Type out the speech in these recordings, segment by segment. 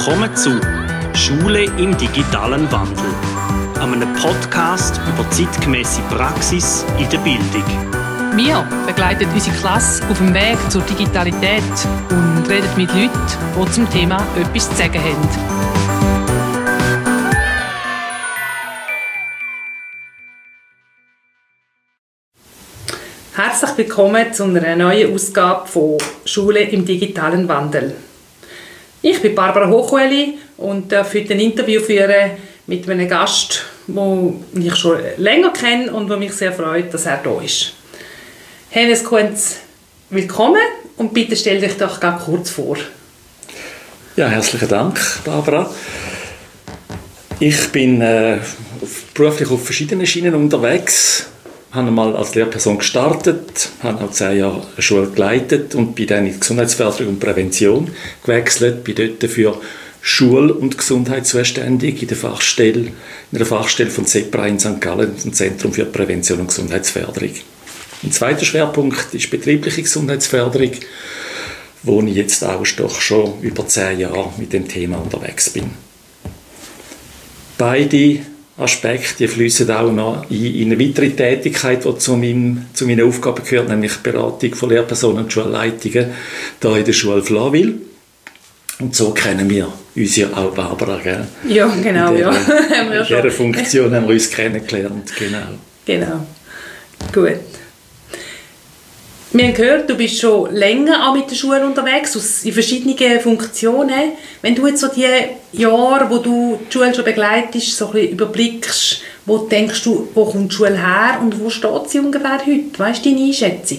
Willkommen zu Schule im digitalen Wandel, einem Podcast über zeitgemäße Praxis in der Bildung. Wir begleiten unsere Klasse auf dem Weg zur Digitalität und reden mit Leuten, die zum Thema etwas zu sagen haben. Herzlich willkommen zu einer neuen Ausgabe von Schule im digitalen Wandel. Ich bin Barbara Hochueli und darf heute ein Interview führen mit einem Gast, den ich schon länger kenne und der mich sehr freut, dass er da ist. Hennes Kunz, willkommen und bitte stell dich doch ganz kurz vor. Ja, herzlichen Dank, Barbara. Ich bin beruflich auf verschiedenen Schienen unterwegs. Ich habe einmal als Lehrperson gestartet, habe auch 10 Jahre eine Schule geleitet und bin dann in die Gesundheitsförderung und Prävention gewechselt. Bin dort für Schule und Gesundheit zuständig in der Fachstelle von CEPRA in St. Gallen, dem Zentrum für Prävention und Gesundheitsförderung. Ein zweiter Schwerpunkt ist betriebliche Gesundheitsförderung, wo ich jetzt auch doch schon über 10 Jahre mit dem Thema unterwegs bin. Beide Aspekte fließen auch noch in eine weitere Tätigkeit, die zu meinen Aufgaben gehört, nämlich die Beratung von Lehrpersonen und Schulleitungen hier in der Schule Flawil. Und so kennen wir uns ja auch, Barbara, gell? Ja, genau. In dieser Funktion haben wir uns kennengelernt, genau. Genau, gut. Wir haben gehört, du bist schon länger auch mit der Schule unterwegs, in verschiedenen Funktionen. Wenn du jetzt so die Jahre, wo du die Schule schon begleitest, so ein bisschen überblickst, wo denkst du, wo kommt die Schule her und wo steht sie ungefähr heute? Weißt du deine Einschätzung?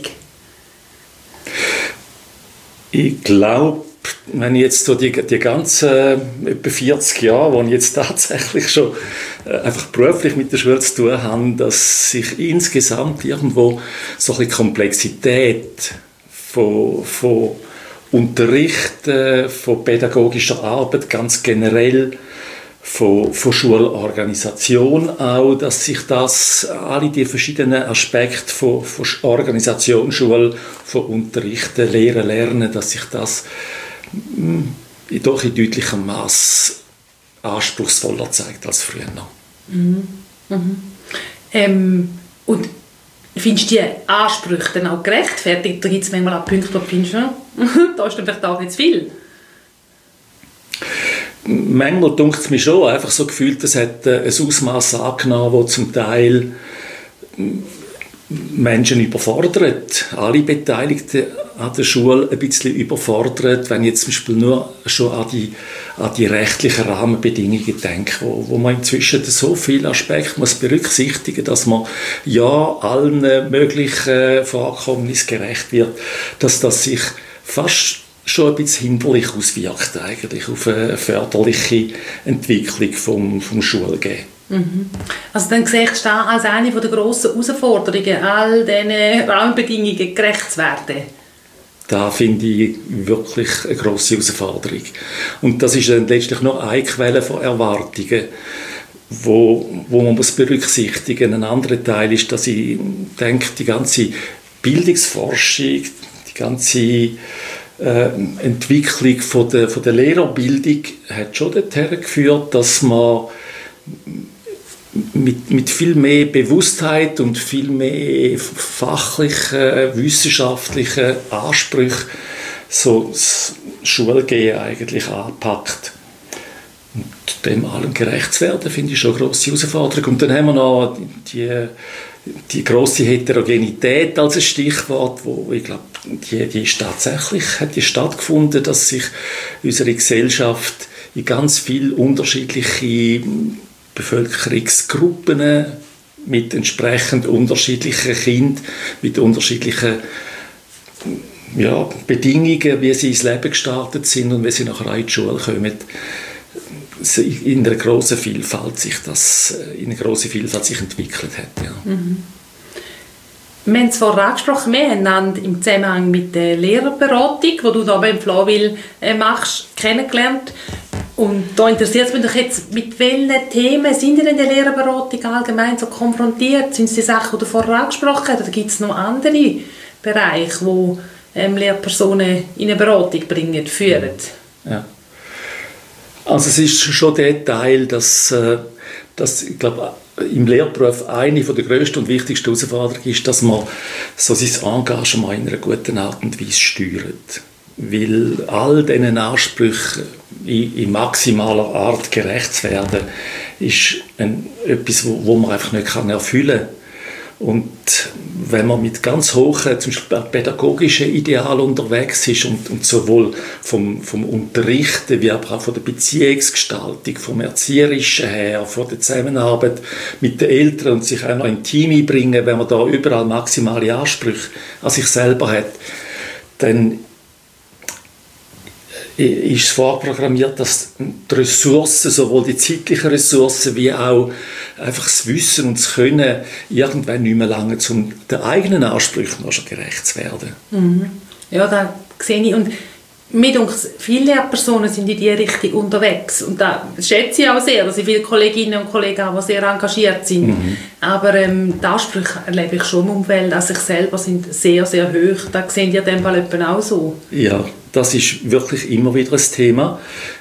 Ich glaube, wenn ich jetzt so die ganzen etwa 40 Jahre, wo ich jetzt tatsächlich schon einfach beruflich mit der Schule zu tun habe, dass sich insgesamt irgendwo so ein bisschen Komplexität von Unterricht, von pädagogischer Arbeit ganz generell, von Schulorganisation auch, dass sich das, alle die verschiedenen Aspekte von Organisation, Schule, von Unterrichten, Lehren, Lernen, dass sich das doch in deutlichem Maß anspruchsvoller zeigt als früher noch. Mhm. Mhm. Und findest du die Ansprüche dann auch gerechtfertigt? Da gibt es manchmal auch Punkte, wo du findest, da ist dann vielleicht auch nicht zu viel. Manchmal dunkt es mir schon, einfach so gefühlt, es hat ein Ausmaß angenommen, das zum Teil Menschen überfordert, alle Beteiligten an der Schule ein bisschen überfordert, wenn ich jetzt zum Beispiel nur schon an die rechtlichen Rahmenbedingungen denke, wo man inzwischen so viele Aspekte muss berücksichtigen, dass man ja allen möglichen Vorkommnissen gerecht wird, dass das sich fast schon ein bisschen hinderlich auswirkt eigentlich auf eine förderliche Entwicklung vom Schulgehen. Mhm. Also dann siehst du das als eine der grossen Herausforderungen, all diesen Rahmenbedingungen gerecht zu werden? Da finde ich wirklich eine grosse Herausforderung. Und das ist dann letztlich noch eine Quelle von Erwartungen, wo man muss berücksichtigen muss. Ein anderer Teil ist, dass ich denke, die ganze Bildungsforschung, die ganze Entwicklung von der Lehrerbildung hat schon dorthin geführt, dass man mit viel mehr Bewusstheit und viel mehr fachlichen, wissenschaftlichen Ansprüchen so das Schulgehen eigentlich anpackt. Und dem allem gerecht zu werden, finde ich schon eine grosse Herausforderung. Und dann haben wir noch die grosse Heterogenität als ein Stichwort, wo ich glaube, die ist tatsächlich hat die stattgefunden, dass sich unsere Gesellschaft in ganz viele unterschiedliche Bevölkerungsgruppen mit entsprechend unterschiedlichen Kindern, mit unterschiedlichen Bedingungen, wie sie ins Leben gestartet sind und wie sie nachher auch in die Schule kommen, in einer grossen Vielfalt sich entwickelt hat. Ja. Mhm. Wir haben es vorher angesprochen, wir haben im Zusammenhang mit der Lehrerberatung, die du da beim Flawil machst, kennengelernt. Und da interessiert es mich doch jetzt, mit welchen Themen sind ihr in der Lehrerberatung allgemein so konfrontiert? Sind es die Sachen, die du vorher angesprochen hast, oder gibt es noch andere Bereiche, wo Lehrpersonen in eine Beratung führen? Ja. Also es ist schon der Teil, dass ich glaube, im Lehrberuf eine der grössten und wichtigsten Herausforderungen ist, dass man so sein Engagement in einer guten Art und Weise steuert. Weil all diesen Ansprüchen in maximaler Art gerecht zu werden, ist etwas, wo man einfach nicht erfüllen kann. Und wenn man mit ganz hohen, zum Beispiel pädagogischen Idealen unterwegs ist und sowohl vom Unterrichten wie aber auch von der Beziehungsgestaltung, vom Erzieherischen her, von der Zusammenarbeit mit den Eltern und sich auch noch in Team einbringen, wenn man da überall maximale Ansprüche an sich selber hat, dann ist es vorprogrammiert, dass die Ressourcen, sowohl die zeitlichen Ressourcen wie auch einfach das Wissen und das Können irgendwann nicht mehr lange, um den eigenen Ansprüchen noch schon gerecht zu werden. Mhm. Ja, da sehe ich. Und mir denke, viele Lehrpersonen sind in diese Richtung unterwegs. Und da schätze ich auch sehr, dass ich viele Kolleginnen und Kollegen habe, die sehr engagiert sind. Mhm. Aber die Ansprüche erlebe ich schon im Umfeld an sich selber sind sehr, sehr hoch. Da sehen die in dem Fall auch so. Ja, das ist wirklich immer wieder ein Thema.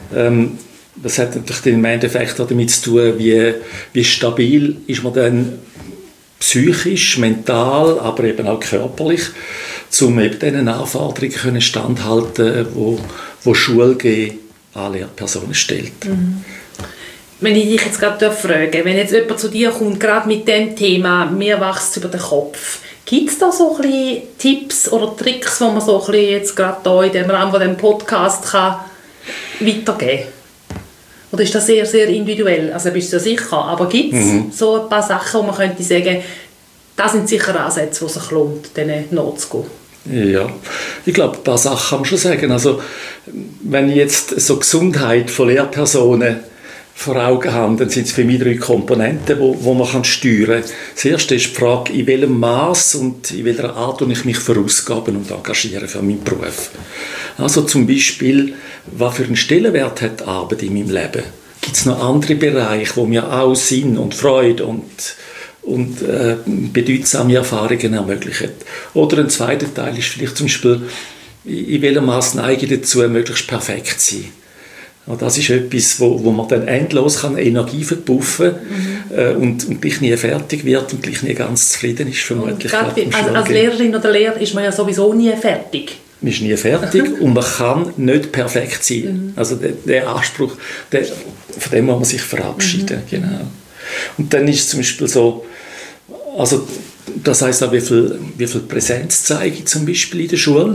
Das hat natürlich im Endeffekt auch damit zu tun, wie stabil ist man dann psychisch, mental, aber eben auch körperlich, um eben diesen Anforderungen standhalten, wo Schule an Lehrpersonen stellt. Mhm. Wenn ich dich jetzt gerade frage, wenn jetzt jemand zu dir kommt, gerade mit dem Thema «Mir wächst über den Kopf», gibt es da so ein bisschen Tipps oder Tricks, die man so ein bisschen jetzt gerade hier in dem Rahmen von diesem Podcast kann weitergeben kann? Oder ist das sehr, sehr individuell? Also bist du sicher, aber gibt es so ein paar Sachen, wo man könnte sagen, das sind sicher Ansätze, wo es sich lohnt, denen nachzugehen? Ja, ich glaube, ein paar Sachen kann man schon sagen. Also, wenn ich jetzt so Gesundheit von Lehrpersonen vor Augen habe, dann sind es für mich 3 Komponenten, wo man steuern kann. Das erste ist die Frage, in welchem Maß und in welcher Art ich mich verausgaben und engagieren für meinen Beruf. Also zum Beispiel, was für einen Stellenwert hat die Arbeit in meinem Leben? Gibt es noch andere Bereiche, wo mir auch Sinn und Freude und bedeutsame Erfahrungen ermöglichen? Oder ein zweiter Teil ist vielleicht zum Beispiel, in welchem Maß neige ich dazu, möglichst perfekt zu sein? Und das ist etwas, wo man dann endlos Energie verpuffen kann und gleich nie fertig wird und gleich nie ganz zufrieden ist, vermutlich. Als Lehrerin oder Lehrer ist man ja sowieso nie fertig. Man ist nie fertig und man kann nicht perfekt sein. Also der Anspruch, von dem muss man sich verabschieden. Genau. Und dann ist es zum Beispiel so, also das heisst auch, wie viel Präsenz zeige ich zum Beispiel in der Schule.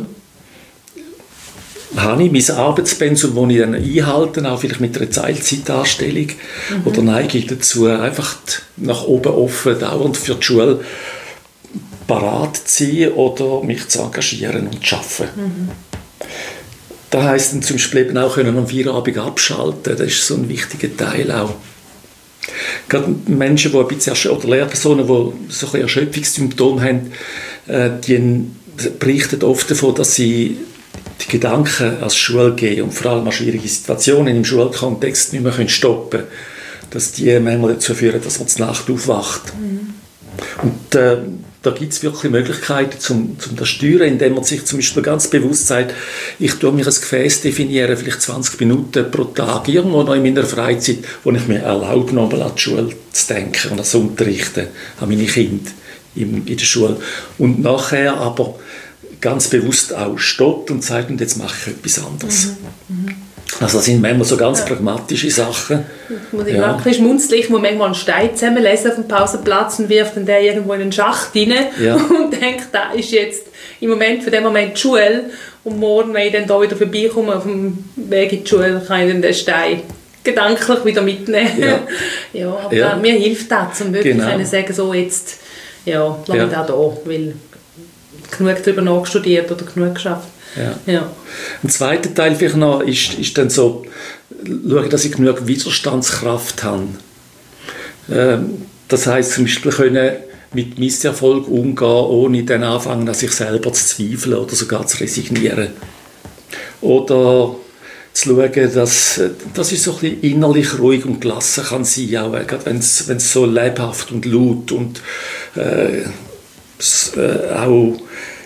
Habe ich mein Arbeitspensum, das ich dann einhalte, auch vielleicht mit einer Teilzeitanstellung, oder neige ich dazu, einfach nach oben offen, dauernd für die Schule parat zu sein oder mich zu engagieren und zu arbeiten. Das heisst dann zum Beispiel eben auch am Feierabend abschalten, das ist so ein wichtiger Teil auch. Gerade Menschen, die ein bisschen, oder Lehrpersonen, die so ein bisschen Erschöpfungssymptome haben, die berichten oft davon, dass sie die Gedanken als Schule gehen und vor allem an schwierige Situationen im Schulkontext nicht mehr stoppen können, dass die manchmal dazu führen, dass man zur Nacht aufwacht. Und da gibt es wirklich Möglichkeiten, zum das zu steuern, indem man sich zum Beispiel ganz bewusst sagt, ich tue mir ein Gefäß definieren, vielleicht 20 Minuten pro Tag, irgendwo noch in meiner Freizeit, wo ich mir erlaube, nochmal an die Schule zu denken und an das Unterrichten, an meine Kinder in der Schule. Und nachher aber ganz bewusst auch stoppt und sagt, und jetzt mache ich etwas anderes. Also das sind manchmal so ganz pragmatische Sachen. Ich muss ein bisschen schmunzeln. Ich muss manchmal einen Stein zusammenlesen auf dem Pausenplatz und wirft dann den irgendwo in einen Schacht rein und denke, da ist jetzt im Moment für den Moment die Schule und morgen, wenn ich dann da wieder vorbeikomme auf dem Weg in die Schule, kann ich dann den Stein gedanklich wieder mitnehmen. Aber mir hilft das, um wirklich zu sagen, so jetzt, lass mich da, weil genug darüber nachstudiert oder genug geschafft. Ja. Ein zweiter Teil vielleicht noch ist dann so, schauen, dass ich genug Widerstandskraft habe. Das heisst zum Beispiel können mit Misserfolg umgehen, ohne dann anfangen, an sich selber zu zweifeln oder sogar zu resignieren. Oder zu schauen, dass ich so ein bisschen innerlich ruhig und gelassen kann sein, auch gerade wenn es so lebhaft und laut und auch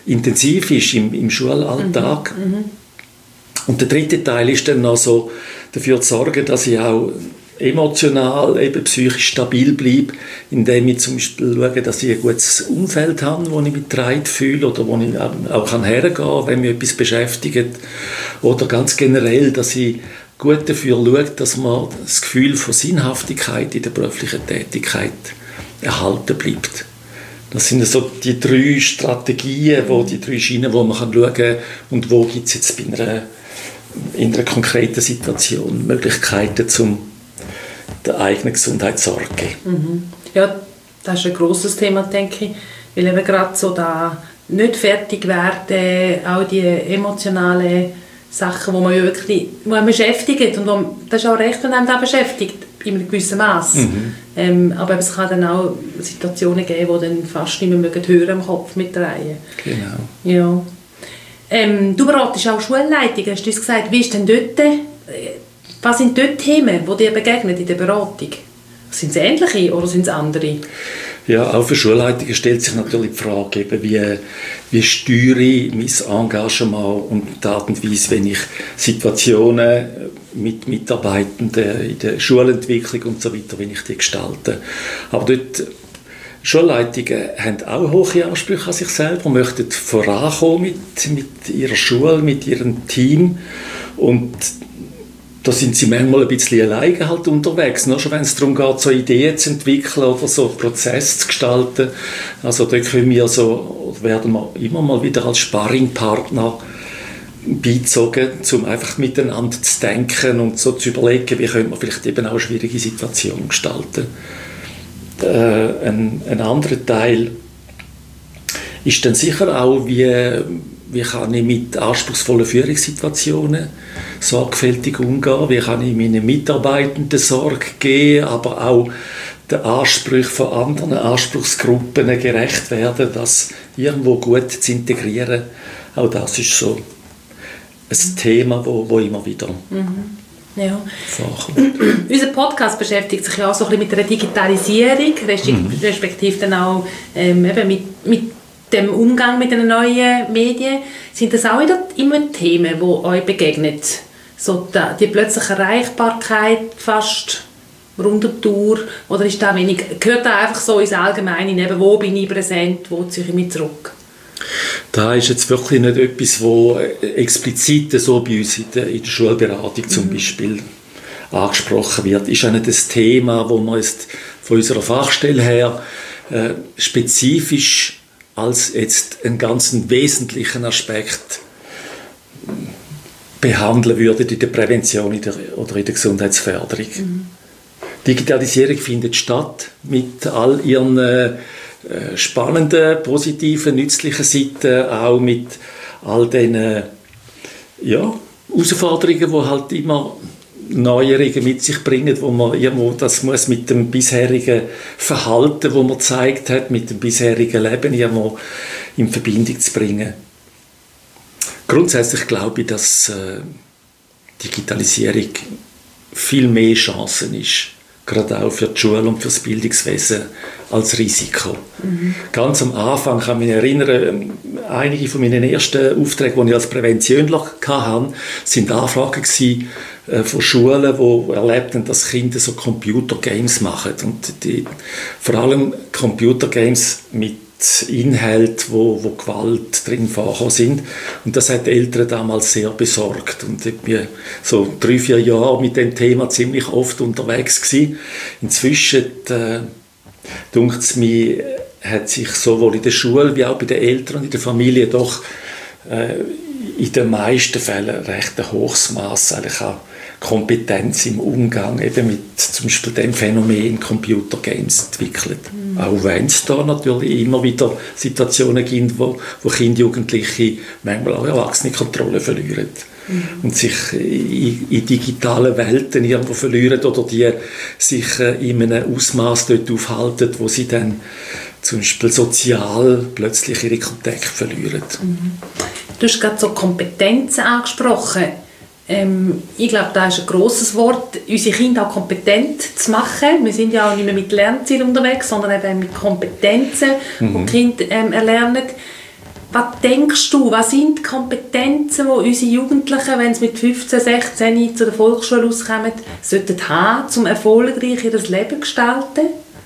intensiv ist im Schulalltag. Und der dritte Teil ist dann noch so, dafür zu sorgen, dass ich auch emotional, eben psychisch stabil bleibe, indem ich zum Beispiel schaue, dass ich ein gutes Umfeld habe, wo ich mich getragen fühle oder wo ich auch hergehen kann, wenn mich etwas beschäftigt. Oder ganz generell, dass ich gut dafür schaue, dass man das Gefühl von Sinnhaftigkeit in der beruflichen Tätigkeit erhalten bleibt. Das sind so die 3 Strategien, die 3 Schienen, wo man schauen kann, und wo gibt es jetzt in einer konkreten Situation Möglichkeiten, der eigenen Gesundheit zu sorgen. Ja, das ist ein grosses Thema, denke ich, weil eben gerade so da nicht fertig werden, auch die emotionalen Sachen, die man ja wirklich beschäftigt, und das ist auch recht, wenn einem das beschäftigt, in einem gewissen Maß. Aber es kann dann auch Situationen geben, die dann fast nicht mehr hören am Kopf mitdrehen. Genau. Ja. Du beratest auch Schulleitungen, hast du uns gesagt. Wie ist denn dort, was sind dort Themen, die dir begegnen in der Beratung? Sind es ähnliche oder sind es andere? Ja, auch für Schulleitungen stellt sich natürlich die Frage, eben, wie steuere ich mein Engagement und die Art und Weise, wenn ich Situationen mit Mitarbeitenden in der Schulentwicklung und so weiter, wenn ich die gestalte. Aber dort, Schulleitungen haben auch hohe Ansprüche an sich selber, möchten vorankommen mit ihrer Schule, mit ihrem Team, und da sind sie manchmal ein bisschen alleine halt unterwegs, ne? Schon wenn es darum geht, so Ideen zu entwickeln oder so Prozesse zu gestalten. Also da können wir werden wir immer mal wieder als Sparringpartner beizogen, um einfach miteinander zu denken und so zu überlegen, wie können wir vielleicht eben auch schwierige Situationen gestalten. Ein anderer Teil ist dann sicher auch, wie kann ich mit anspruchsvollen Führungssituationen sorgfältig umgehen, wie kann ich meinen Mitarbeitenden Sorge geben, aber auch den Ansprüchen von anderen Anspruchsgruppen gerecht werden, das irgendwo gut zu integrieren. Auch das ist so ein Thema, wo immer wieder vorkommt. Unser Podcast beschäftigt sich ja auch so ein bisschen mit der Digitalisierung, respektive dann auch eben mit dem Umgang mit den neuen Medien. Sind das auch immer Themen, die euch begegnen? So die plötzliche Erreichbarkeit fast rund um die Uhr? Oder ist das gehört das einfach so ins Allgemeine? Eben, wo bin ich präsent, wo ziehe ich mich zurück? Da ist jetzt wirklich nicht etwas, wo explizit so bei uns in der Schulberatung zum Beispiel angesprochen wird. Ist auch nicht das Thema, wo man jetzt von unserer Fachstelle her spezifisch als jetzt einen ganz wesentlichen Aspekt behandeln würde in der Prävention oder in der Gesundheitsförderung. Digitalisierung findet statt mit all ihren spannenden, positiven, nützlichen Seiten, auch mit all den Herausforderungen, die halt immer Neuerungen mit sich bringen, wo man irgendwo das muss mit dem bisherigen Verhalten, wo man gezeigt hat, mit dem bisherigen Leben irgendwo in Verbindung zu bringen. Grundsätzlich glaube ich, dass Digitalisierung viel mehr Chancen ist, gerade auch für die Schule und für das Bildungswesen, als Risiko. Ganz am Anfang kann ich mich erinnern, einige von meinen ersten Aufträgen, die ich als Präventionler hatte, sind Anfragen von Schulen, die erlebten, dass Kinder so Computergames machen. Und vor allem Computergames mit Inhalten, wo Gewalt drin vorhanden sind. Und das hat die Eltern damals sehr besorgt. Und ich bin so 3-4 Jahre mit dem Thema ziemlich oft unterwegs gewesen. Inzwischen denke ich mir, hat sich sowohl in der Schule wie auch bei den Eltern und in der Familie doch in den meisten Fällen recht ein hohes Maß eigentlich an Kompetenz im Umgang eben mit zum Beispiel dem Phänomen Computergames entwickelt. Auch wenn es da natürlich immer wieder Situationen gibt, wo Kinder, Jugendliche, manchmal auch Erwachsene Kontrolle verlieren. Und sich in digitalen Welten irgendwo verlieren oder die sich in einem Ausmaß dort aufhalten, wo sie dann zum Beispiel sozial plötzlich ihre Kontakte verlieren. Du hast gerade so Kompetenzen angesprochen. Ich glaube, das ist ein grosses Wort, unsere Kinder auch kompetent zu machen. Wir sind ja auch nicht mehr mit Lernzielen unterwegs, sondern eben mit Kompetenzen, die die Kinder erlernen. Was denkst du, was sind die Kompetenzen, die unsere Jugendlichen, wenn sie mit 15, 16 zu der Volksschule auskommen, sollten haben, um erfolgreich ihr Leben zu gestalten?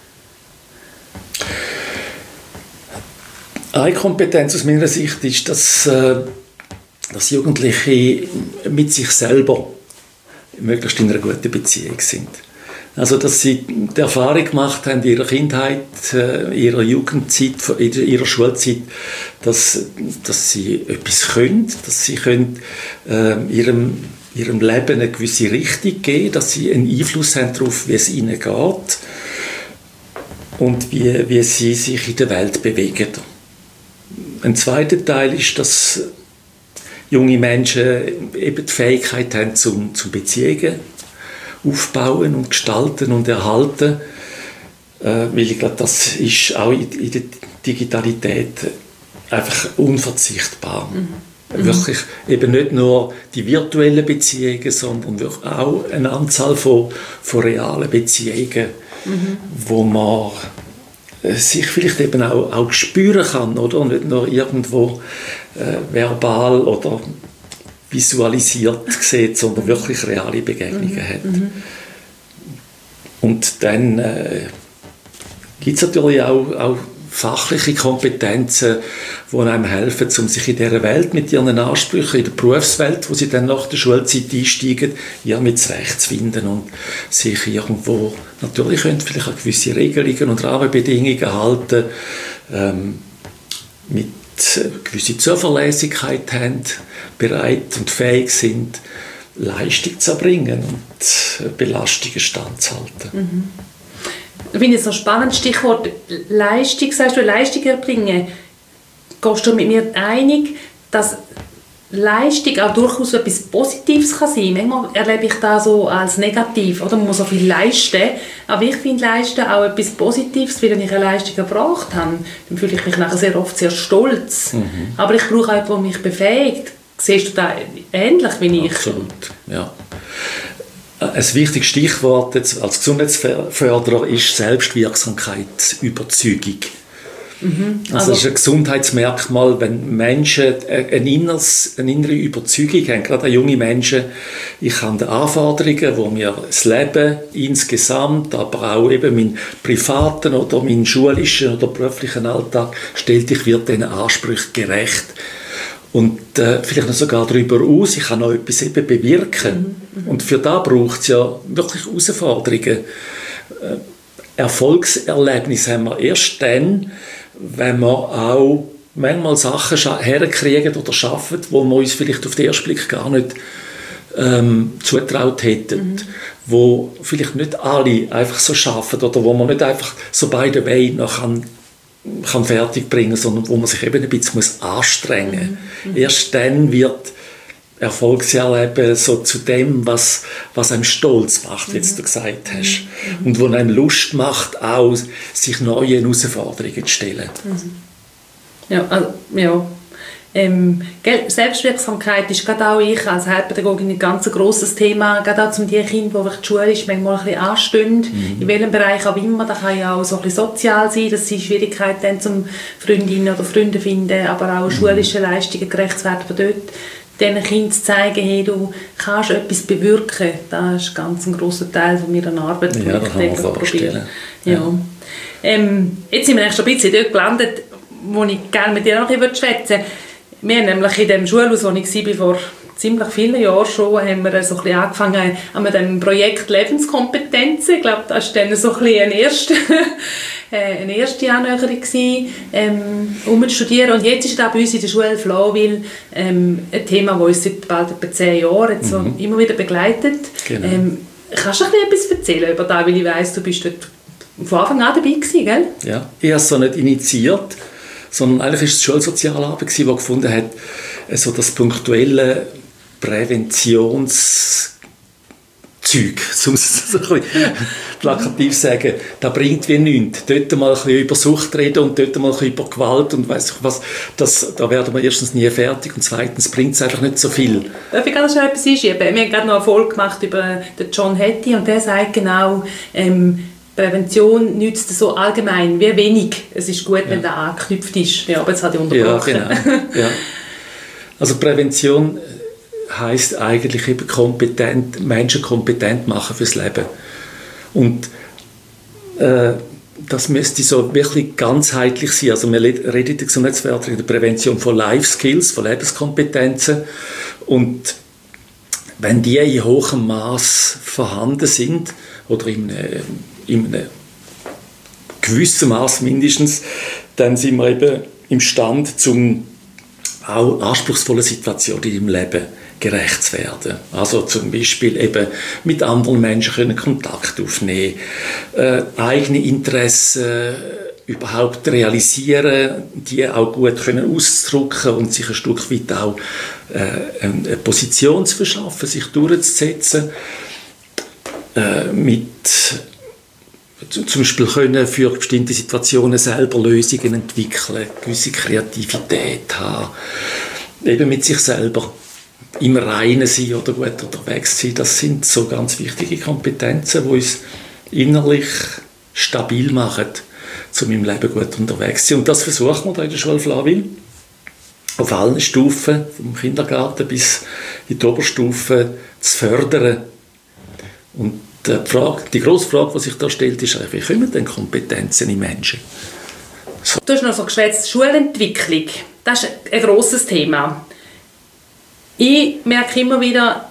Eine Kompetenz aus meiner Sicht ist, dass Jugendliche mit sich selber möglichst in einer guten Beziehung sind. Also, dass sie die Erfahrung gemacht haben in ihrer Kindheit, ihrer Jugendzeit, in ihrer Schulzeit, dass sie etwas können, dass sie können, ihrem Leben eine gewisse Richtung geben, dass sie einen Einfluss haben darauf, wie es ihnen geht und wie sie sich in der Welt bewegen. Ein zweiter Teil ist, dass junge Menschen eben die Fähigkeit haben zum Beziehungen aufbauen und gestalten und erhalten, weil ich glaube, das ist auch in der Digitalität einfach unverzichtbar. Wirklich eben nicht nur die virtuellen Beziehungen, sondern wirklich auch eine Anzahl von realen Beziehungen, wo man sich vielleicht eben auch spüren kann, oder? Und nicht nur irgendwo verbal oder visualisiert sieht, sondern wirklich reale Begegnungen hat. Und dann gibt es natürlich auch fachliche Kompetenzen, die einem helfen, um sich in dieser Welt mit ihren Ansprüchen, in der Berufswelt, wo sie dann nach der Schulzeit einsteigen, mit zurechtzufinden und sich irgendwo, natürlich können vielleicht auch gewisse Regelungen und Rahmenbedingungen halten, mit gewisse Zuverlässigkeit haben, bereit und fähig sind, Leistung zu erbringen und Belastungen standzuhalten. Ich finde es ein spannendes Stichwort Leistung. Sagst du, Leistung erbringen? Gehst du mit mir einig, dass Leistung auch durchaus etwas Positives kann sein? Manchmal erlebe ich das so als negativ, oder man muss so viel leisten. Aber ich finde Leisten auch etwas Positives, weil wenn ich eine Leistung erbracht habe, dann fühle ich mich nachher sehr oft sehr stolz. Aber ich brauche auch jemanden, der mich befähigt. Siehst du das ähnlich wie ich? Absolut, ja. Ein wichtiges Stichwort jetzt als Gesundheitsförderer ist Selbstwirksamkeitsüberzeugung. Also das ist ein Gesundheitsmerkmal, wenn Menschen eine innere Überzeugung haben, gerade junge Menschen, ich habe die Anforderungen, wo mir das Leben insgesamt, aber auch eben meinen privaten oder meinen schulischen oder beruflichen Alltag stellt, ich werde diesen Ansprüchen gerecht. Und vielleicht noch sogar darüber aus, ich kann noch etwas eben bewirken. Und für das braucht es ja wirklich Herausforderungen. Erfolgserlebnisse haben wir erst dann, wenn wir auch manchmal Sachen herkriegen oder schaffen, wo wir uns vielleicht auf den ersten Blick gar nicht zutraut hätten. Wo vielleicht nicht alle einfach so schaffen oder wo man nicht einfach so by the way noch kann fertig bringen, sondern wo man sich eben ein bisschen anstrengen muss. Erst dann wird Erfolgserleben so zu dem, was einem stolz macht, wie du gesagt hast. Und wo einem Lust macht, auch sich neuen Herausforderungen zu stellen. Ja, also, ja. Selbstwirksamkeit ist gerade auch ich als Heilpädagogin ein ganz grosses Thema, gerade auch zu den Kindern, die die Schule ist, manchmal ein bisschen anstehen, in welchem Bereich auch immer. Das kann ja auch so ein bisschen sozial sein, dass sie Schwierigkeiten haben, zum Freundinnen oder Freunde finden, aber auch schulische Leistungen gerecht zu werden, von dort diesen Kindern zu zeigen, hey, du kannst etwas bewirken. Das ist ganz ein grosser Teil von meiner Arbeit, die ich täglich probiere. Ja. Jetzt sind wir schon ein bisschen dort gelandet, wo ich gerne mit dir noch ein bisschen schwätzen würde. Wir haben nämlich in dem Schulhaus, wo ich war, vor ziemlich vielen Jahren schon, haben wir so ein bisschen angefangen mit dem Projekt Lebenskompetenzen. Ich glaube, das war dann so ein bisschen eine erste Annäherung zu studieren. Und jetzt ist das bei uns in der Schule Flawil ein Thema, das uns seit bald etwa 10 Jahren jetzt so immer wieder begleitet. Genau. Kannst du etwas erzählen über das, weil ich weiss, du bist dort von Anfang an dabei gewesen, gell? Ja, ich habe es so nicht initiiert, sondern eigentlich war es die Schulsozialarbeit, die gefunden hat, so das punktuelle Präventionszeug, um es so ein bisschen plakativ zu sagen, das bringt wie nichts. Dort mal ein bisschen über Sucht reden und dort mal ein bisschen über Gewalt und weiss ich was, da werden wir erstens nie fertig und zweitens bringt es einfach nicht so viel. Darf ich gerade schon etwas einschieben? Wir haben gerade noch eine Folge gemacht über den John Hattie und der sagt genau, Prävention nützt so allgemein wie wenig. Es ist gut, wenn der angeknüpft ist. Ja, aber jetzt hat ich unterbrochen. Ja, genau. Ja. Also Prävention heisst eigentlich eben Menschen kompetent machen fürs Leben. Und das müsste so wirklich ganzheitlich sein. Also wir reden in der Gesundheitsförderung in der Prävention von Life Skills, von Lebenskompetenzen. Und wenn die in hohem Maß vorhanden sind, oder in einem gewissen Maß mindestens, dann sind wir eben imstande, zum auch anspruchsvollen Situationen im Leben gerecht zu werden. Also zum Beispiel eben mit anderen Menschen können Kontakt aufnehmen, eigene Interessen überhaupt realisieren, die auch gut können ausdrücken und sich ein Stück weit auch eine Position zu verschaffen, sich durchzusetzen, zum Beispiel können für bestimmte Situationen selber Lösungen entwickeln, gewisse Kreativität haben, eben mit sich selber im Reinen sein oder gut unterwegs sein. Das sind so ganz wichtige Kompetenzen, die uns innerlich stabil machen, um im Leben gut unterwegs zu sein. Und das versuchen wir da in der Schule Flawil auf allen Stufen, vom Kindergarten bis in die Oberstufe, zu fördern. Und die grosse Frage, die sich da stellt, ist, wie kommen denn Kompetenzen in Menschen? So. Du hast noch so geschwätzt, Schulentwicklung. Das ist ein grosses Thema. Ich merke immer wieder,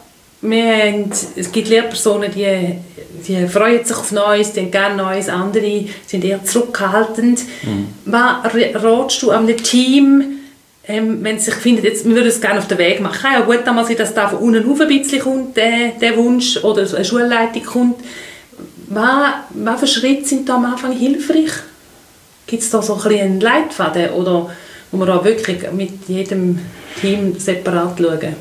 es gibt Lehrpersonen, die freuen sich auf Neues, die haben gerne Neues, andere sind eher zurückhaltend. Was ratest du einem Team, wenn sich findet, jetzt, wir würden es gerne auf den Weg machen? Ja gut, dann mal sehen, dass da von unten auf ein bisschen kommt, der Wunsch, oder eine Schulleitung kommt. Was für Schritte sind da am Anfang hilfreich? Gibt es da so ein bisschen einen Leitfaden, oder wo man da wirklich mit jedem Team separat schauen?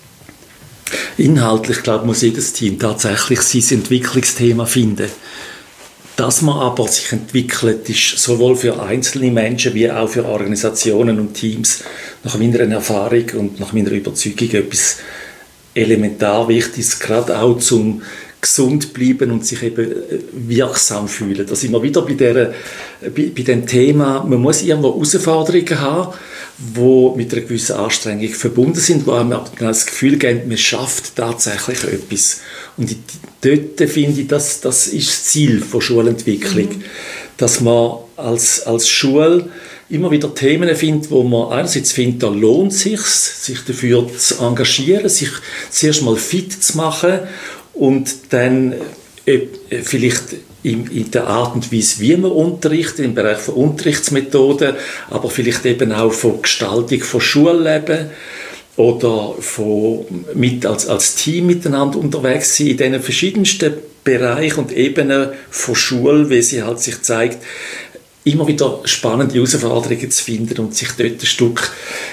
Inhaltlich, glaube ich, muss jedes Team tatsächlich sein Entwicklungsthema finden. Dass man aber sich entwickelt, ist sowohl für einzelne Menschen wie auch für Organisationen und Teams nach meiner Erfahrung und nach meiner Überzeugung etwas elementar Wichtiges, gerade auch zum gesund bleiben und sich eben wirksam fühlen. Da sind wir wieder bei dem Thema, man muss irgendwo Herausforderungen haben, die mit einer gewissen Anstrengung verbunden sind, wo man das Gefühl gibt, man schafft tatsächlich etwas. Und dort finde ich, das ist das Ziel von Schulentwicklung, dass man als Schule immer wieder Themen findet, wo man einerseits findet, da lohnt es sich dafür zu engagieren, sich zuerst mal fit zu machen und dann vielleicht in der Art und Weise, wie man unterrichtet, im Bereich von Unterrichtsmethoden, aber vielleicht eben auch von Gestaltung von Schulleben oder als Team miteinander unterwegs sein, in diesen verschiedensten Bereichen und Ebenen von Schule, wie sie halt sich zeigt, immer wieder spannende Herausforderungen zu finden und sich dort ein Stück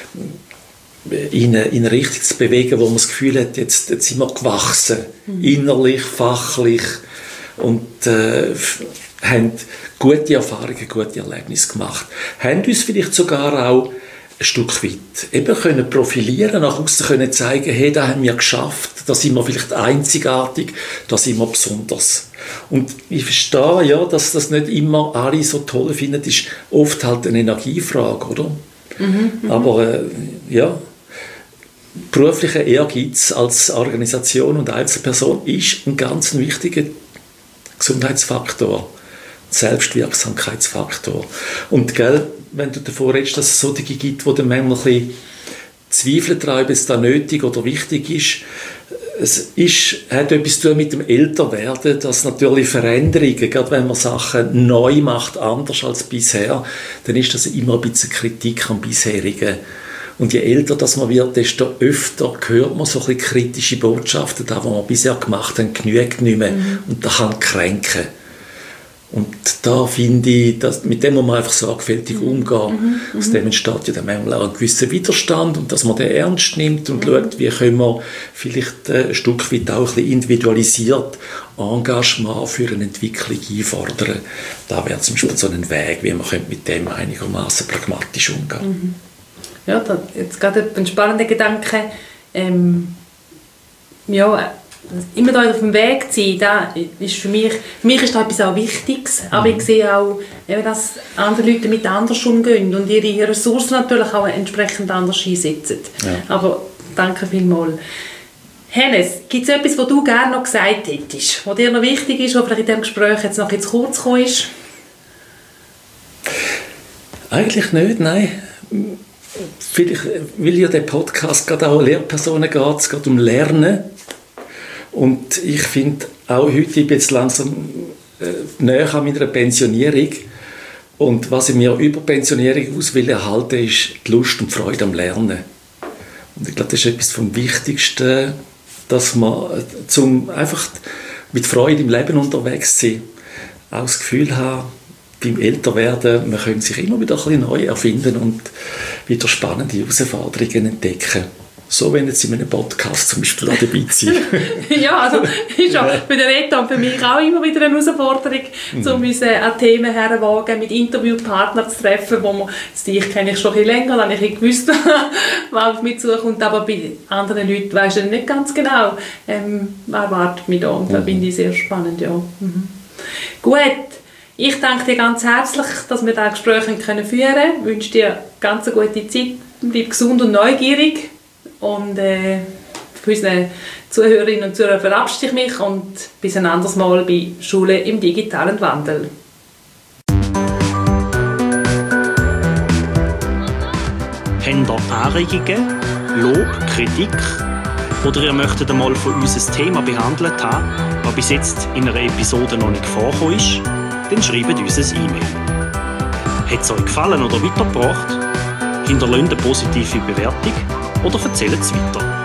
in eine Richtung zu bewegen, wo man das Gefühl hat, jetzt sind wir gewachsen, innerlich, fachlich, und haben gute Erfahrungen, gute Erlebnisse gemacht. Haben uns vielleicht sogar auch ein Stück weit eben können profilieren, nach außen können zeigen, hey, das haben wir geschafft, da sind wir vielleicht einzigartig, da sind wir besonders. Und ich verstehe, ja, dass das nicht immer alle so toll finden, ist oft halt eine Energiefrage, oder? Aber ja, beruflicher Ehrgeiz als Organisation und Einzelperson ist ein ganz wichtiger Gesundheitsfaktor, Selbstwirksamkeitsfaktor. Und gell, wenn du davor redest, dass es solche gibt, die dann manchmal ein bisschen Zweifel treiben, ob es da nötig oder wichtig ist, hat etwas zu tun mit dem Älterwerden, dass natürlich Veränderungen, gerade wenn man Sachen neu macht, anders als bisher, dann ist das immer ein bisschen Kritik am Bisherigen. Und je älter das man wird, desto öfter hört man so ein bisschen kritische Botschaften, das, was wir bisher gemacht haben, genügt nicht mehr. Und das kann kränken. Und da finde ich, mit dem muss man einfach sorgfältig umgehen. Aus dem entsteht ja dann manchmal auch ein gewisser Widerstand und dass man den ernst nimmt und schaut, wie können wir vielleicht ein Stück weit auch ein bisschen individualisiert Engagement für eine Entwicklung einfordern. Da wäre zum Beispiel so ein Weg, wie man mit dem einigermaßen pragmatisch umgehen. Ja, jetzt gerade ein spannender Gedanke. Ja, immer da auf dem Weg zu sein, da ist für mich ist das etwas auch Wichtiges, aber ich sehe auch, dass andere Leute mit anders umgehen und ihre Ressourcen natürlich auch entsprechend anders einsetzen. Ja. Aber danke vielmals. Hennes, gibt es etwas, was du gerne noch gesagt hättest, was dir noch wichtig ist, was vielleicht in diesem Gespräch jetzt noch zu kurz gekommen ist? Eigentlich nicht, nein. Vielleicht will ja der Podcast gerade auch Lehrpersonen geht, es geht um Lernen. Und ich finde auch heute, ich bin jetzt langsam näher an meiner Pensionierung. Und was ich mir über Pensionierung aus will erhalten, ist die Lust und die Freude am Lernen. Und ich glaube, das ist etwas vom Wichtigsten, dass man einfach mit Freude im Leben unterwegs sein, auch das Gefühl haben, beim Älterwerden, man kann sich immer wieder ein bisschen neu erfinden und wieder spannende Herausforderungen entdecken. So, wenn jetzt in einem Podcast zum Beispiel auch dabei sein. Ja, also ist ja für den Reto und für mich auch immer wieder eine Herausforderung, um uns an Themen herwagen, mit Interviewpartnern zu treffen, wo man, dich kenne ich schon ein bisschen länger, dann habe ich gewusst, was auf mich zukommt, aber bei anderen Leuten weiss ich nicht ganz genau, wer erwartet mich da, und das finde ich sehr spannend, ja. Gut. Ich danke dir ganz herzlich, dass wir dieses Gespräch führen können. Ich wünsche dir ganz eine gute Zeit. Bleib gesund und neugierig. Und für unsere Zuhörerinnen und Zuhörer verabschiede ich mich und bis ein anderes Mal bei Schule im digitalen Wandel. Habt ihr Anregungen, Lob, Kritik? Oder ihr möchtet einmal von uns ein Thema behandelt haben, das bis jetzt in einer Episode noch nicht vorgekommen ist? Dann schreibt uns ein E-Mail. Hat es euch gefallen oder weitergebracht? Hinterlasst eine positive Bewertung oder erzählt es weiter.